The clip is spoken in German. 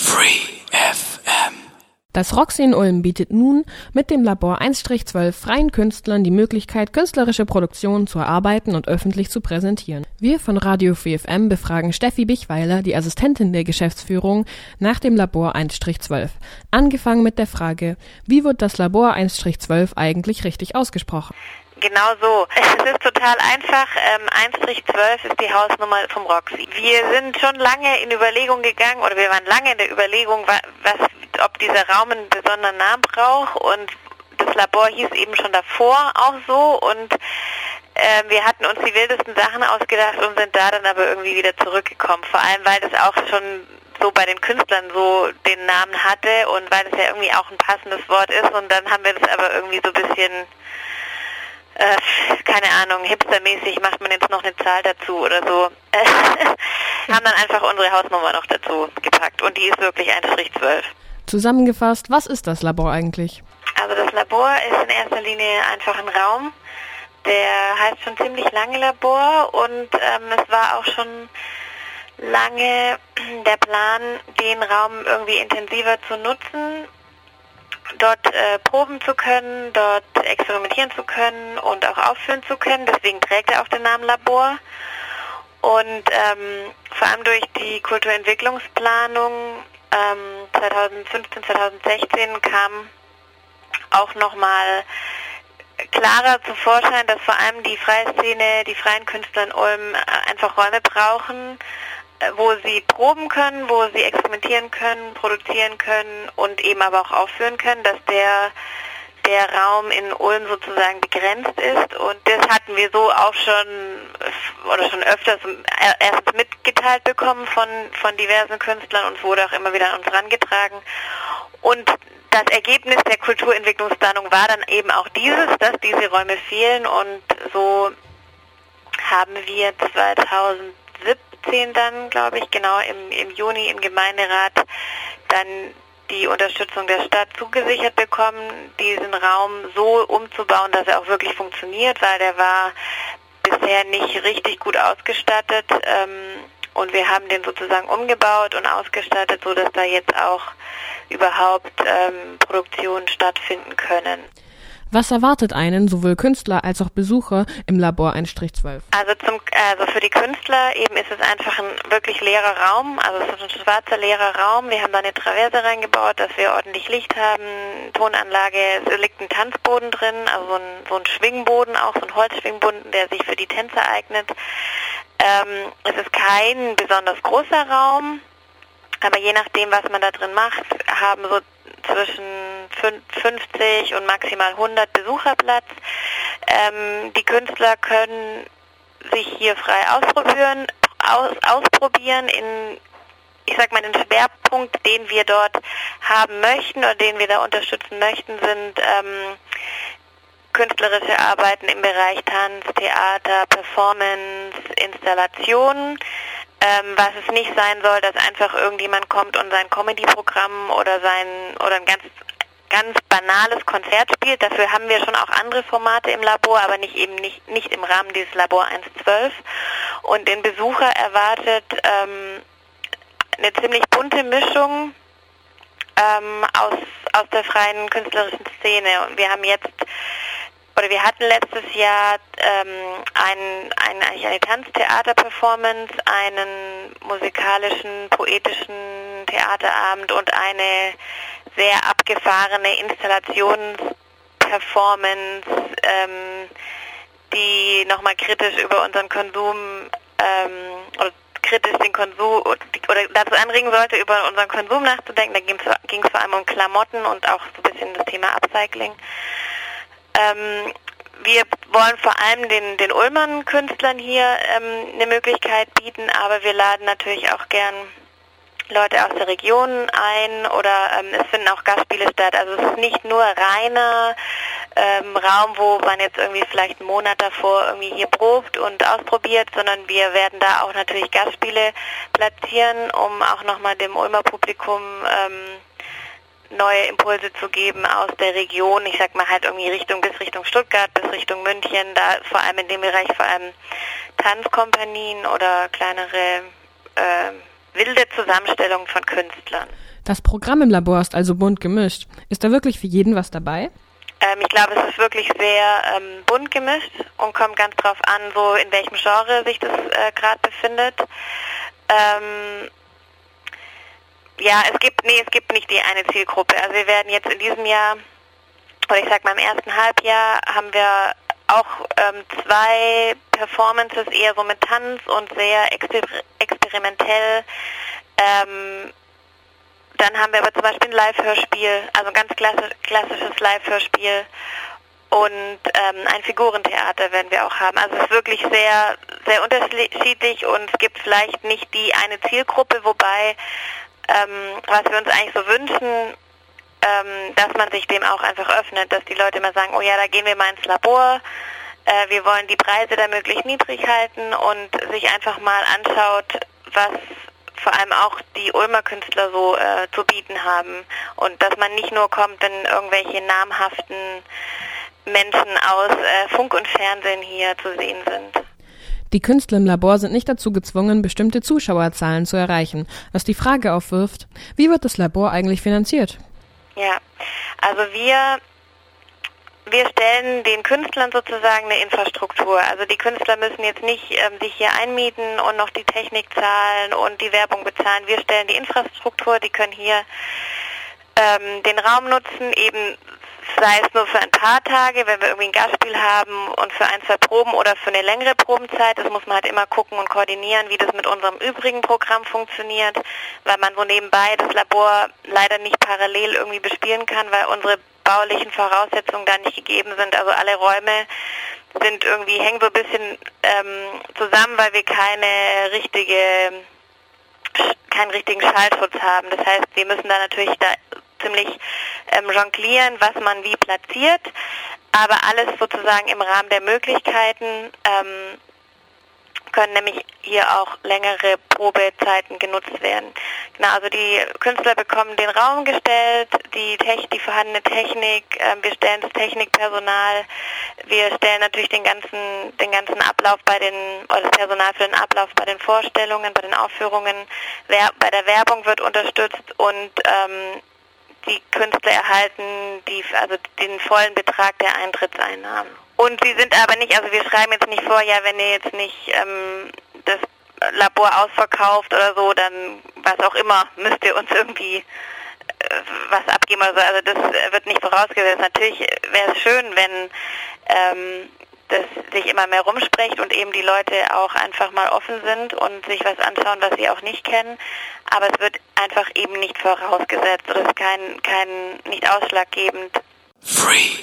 Free FM. Das Roxy in Ulm bietet nun mit dem Labor 1-12 freien Künstlern die Möglichkeit, künstlerische Produktionen zu erarbeiten und öffentlich zu präsentieren. Wir von Radio Free FM befragen Steffi Bichweiler, die Assistentin der Geschäftsführung, nach dem Labor 1-12. Angefangen mit der Frage, wie wird das Labor 1-12 eigentlich richtig ausgesprochen? Genau so. Es ist total einfach. 1-12 ist die Hausnummer vom Roxy. Wir sind schon lange in Überlegung gegangen, oder wir waren lange in der Überlegung, ob dieser Raum einen besonderen Namen braucht, und das Labor hieß eben schon davor auch so, und wir hatten uns die wildesten Sachen ausgedacht und sind da dann aber irgendwie wieder zurückgekommen. Vor allem, weil das auch schon so bei den Künstlern so den Namen hatte und weil das ja irgendwie auch ein passendes Wort ist, und dann haben wir das aber irgendwie so ein bisschen keine Ahnung, hipstermäßig macht man jetzt noch eine Zahl dazu oder so. Haben dann einfach unsere Hausnummer noch dazu gepackt, und die ist wirklich 1-12. Zusammengefasst, was ist das Labor eigentlich? Also das Labor ist in erster Linie einfach ein Raum, der heißt schon ziemlich lange Labor, und es war auch schon lange der Plan, den Raum irgendwie intensiver zu nutzen, dort proben zu können, dort experimentieren zu können und auch aufführen zu können. Deswegen trägt er auch den Namen Labor. Und vor allem durch die Kulturentwicklungsplanung 2015, 2016 kam auch nochmal klarer zu Vorschein, dass vor allem die freie Szene, die freien Künstler in Ulm einfach Räume brauchen, wo sie proben können, wo sie experimentieren können, produzieren können und eben aber auch aufführen können, dass der Raum in Ulm sozusagen begrenzt ist. Und das hatten wir so auch schon öfters erstens mitgeteilt bekommen von diversen Künstlern, und es wurde auch immer wieder an uns herangetragen. Und das Ergebnis der Kulturentwicklungsplanung war dann eben auch dass diese Räume fehlen, und so haben wir 2017 dann, glaube ich, genau im Juni im Gemeinderat dann die Unterstützung der Stadt zugesichert bekommen, diesen Raum so umzubauen, dass er auch wirklich funktioniert, weil der war bisher nicht richtig gut ausgestattet, und wir haben den sozusagen umgebaut und ausgestattet, so dass da jetzt auch überhaupt Produktionen stattfinden können. Was erwartet einen, sowohl Künstler als auch Besucher, im Labor 1-12? Also für die Künstler eben ist es einfach ein wirklich leerer Raum, also es ist ein schwarzer leerer Raum. Wir haben da eine Traverse reingebaut, dass wir ordentlich Licht haben, Tonanlage, es liegt ein Tanzboden drin, also so ein Schwingboden auch, so ein Holzschwingboden, der sich für die Tänze eignet. Es ist kein besonders großer Raum, aber je nachdem, was man da drin macht, haben so zwischen 50 und maximal 100 Besucher Platz. Die Künstler können sich hier frei ausprobieren in, ich sag mal, den Schwerpunkt, den wir dort haben möchten oder den wir da unterstützen möchten, sind künstlerische Arbeiten im Bereich Tanz, Theater, Performance, Installationen. Was es nicht sein soll, dass einfach irgendjemand kommt und sein Comedy-Programm oder ein ganz banales Konzert spielt. Dafür haben wir schon auch andere Formate im Labor, aber nicht im Rahmen dieses Labor 1-12. Und den Besucher erwartet eine ziemlich bunte Mischung aus der freien künstlerischen Szene. Und wir hatten letztes Jahr eine Tanztheater-Performance, einen musikalischen, poetischen Theaterabend und eine sehr abgefahrene Installationsperformance, die nochmal kritisch über unseren Konsum oder kritisch den Konsum oder dazu anregen sollte, über unseren Konsum nachzudenken. Da ging es vor allem um Klamotten und auch so ein bisschen das Thema Upcycling. Wir wollen vor allem den Ulmern Künstlern hier eine Möglichkeit bieten, aber wir laden natürlich auch gern Leute aus der Region ein, oder es finden auch Gastspiele statt. Also es ist nicht nur reiner Raum, wo man jetzt irgendwie vielleicht einen Monat davor irgendwie hier probt und ausprobiert, sondern wir werden da auch natürlich Gastspiele platzieren, um auch nochmal dem Ulmer Publikum neue Impulse zu geben aus der Region. Ich sag mal halt irgendwie bis Richtung Stuttgart, bis Richtung München, da vor allem in dem Bereich vor allem Tanzkompanien oder kleinere wilde Zusammenstellung von Künstlern. Das Programm im Labor ist also bunt gemischt. Ist da wirklich für jeden was dabei? Ich glaube, es ist wirklich sehr bunt gemischt und kommt ganz drauf an, so in welchem Genre sich das gerade befindet. Es gibt nicht die eine Zielgruppe. Also wir werden jetzt in diesem Jahr, oder ich sag mal im ersten Halbjahr, haben wir auch 2 Performances eher so mit Tanz und sehr experimentell. Dann haben wir aber zum Beispiel ein Live-Hörspiel, also ein ganz klassisches Live-Hörspiel und ein Figurentheater werden wir auch haben. Also es ist wirklich sehr, sehr unterschiedlich und es gibt vielleicht nicht die eine Zielgruppe, wobei was wir uns eigentlich so wünschen, dass man sich dem auch einfach öffnet, dass die Leute immer sagen, oh ja, da gehen wir mal ins Labor, wir wollen die Preise da möglichst niedrig halten und sich einfach mal anschaut, was vor allem auch die Ulmer Künstler so zu bieten haben und dass man nicht nur kommt, wenn irgendwelche namhaften Menschen aus Funk und Fernsehen hier zu sehen sind. Die Künstler im Labor sind nicht dazu gezwungen, bestimmte Zuschauerzahlen zu erreichen, was die Frage aufwirft, wie wird das Labor eigentlich finanziert? Ja, also wir stellen den Künstlern sozusagen eine Infrastruktur. Also die Künstler müssen jetzt nicht sich hier einmieten und noch die Technik zahlen und die Werbung bezahlen. Wir stellen die Infrastruktur, die können hier den Raum nutzen, eben sei es nur für ein paar Tage, wenn wir irgendwie ein Gastspiel haben und für 1, 2 Proben oder für eine längere Probenzeit. Das muss man halt immer gucken und koordinieren, wie das mit unserem übrigen Programm funktioniert, weil man so nebenbei das Labor leider nicht parallel irgendwie bespielen kann, weil unsere baulichen Voraussetzungen da nicht gegeben sind. Also alle Räume sind irgendwie, hängen so ein bisschen zusammen, weil wir keinen richtigen Schallschutz haben. Das heißt, wir müssen da natürlich ziemlich jonglieren, was man wie platziert, aber alles sozusagen im Rahmen der Möglichkeiten, können nämlich hier auch längere Probezeiten genutzt werden. Genau, also die Künstler bekommen den Raum gestellt, die vorhandene Technik, wir stellen das Technikpersonal, wir stellen natürlich den ganzen Ablauf oder das Personal für den Ablauf bei den Vorstellungen, bei den Aufführungen, bei der Werbung wird unterstützt und die Künstler erhalten den vollen Betrag der Eintrittseinnahmen. Und sie sind aber nicht, also wir schreiben jetzt nicht vor, ja, wenn ihr jetzt nicht das Labor ausverkauft oder so, dann was auch immer, müsst ihr uns irgendwie was abgeben oder so. Also das wird nicht vorausgesetzt. Natürlich wäre es schön, wenn das sich immer mehr rumspricht und eben die Leute auch einfach mal offen sind und sich was anschauen, was sie auch nicht kennen. Aber es wird einfach eben nicht vorausgesetzt oder es ist nicht ausschlaggebend. Free